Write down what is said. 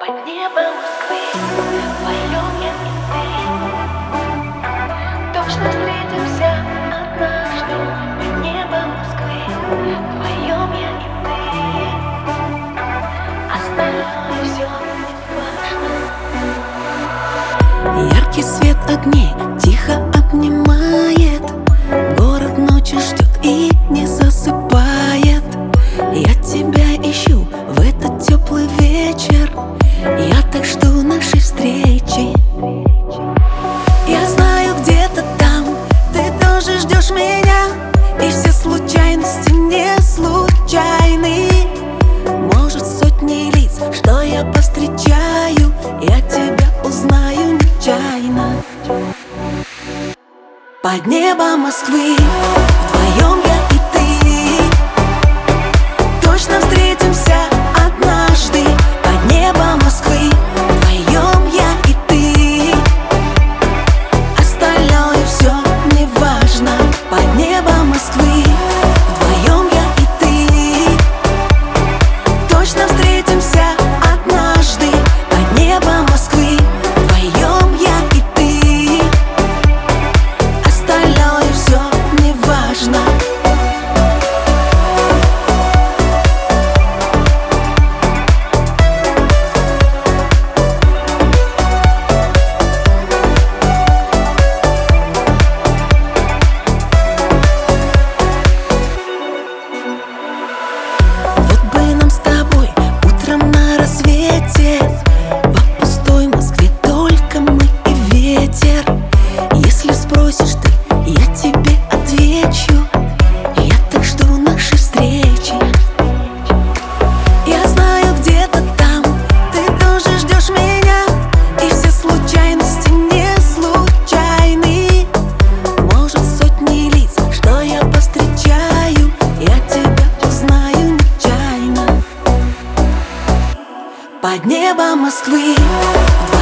Под небом Москвы вдвоем я и ты. Точно встретимся однажды. Под небом Москвы вдвоем я и ты. Остальное все не важно. Яркий свет огней тихо обнимает. Город ночью ждет и не засыпает. Я тебя ищу в этот теплый вечер. Я так жду нашей встречи. Я знаю, где-то там ты тоже ждешь меня. И все случайности не случайны. Может, сотни лиц, что я повстречаю, я тебя узнаю нечаянно. Под небом Москвы вдвоем я и ты. Точно встретимся однажды. Под небом Москвы вдвоем я и ты. Остальное все не важно. Под небом Москвы вдвоем я и ты. Точно встретимся однажды. Под небом Москвы вдвоем я и ты. Остальное все не важно. По пустой Москве только мы и ветер. Если спросишь ты, я тебе отвечу. Я так жду нашей встречи. Я знаю, где-то там ты тоже ждешь меня. И все случайности не случайны. Может, сотни лиц, что я повстречаю, я тебя узнаю нечаянно. Под небом Москвы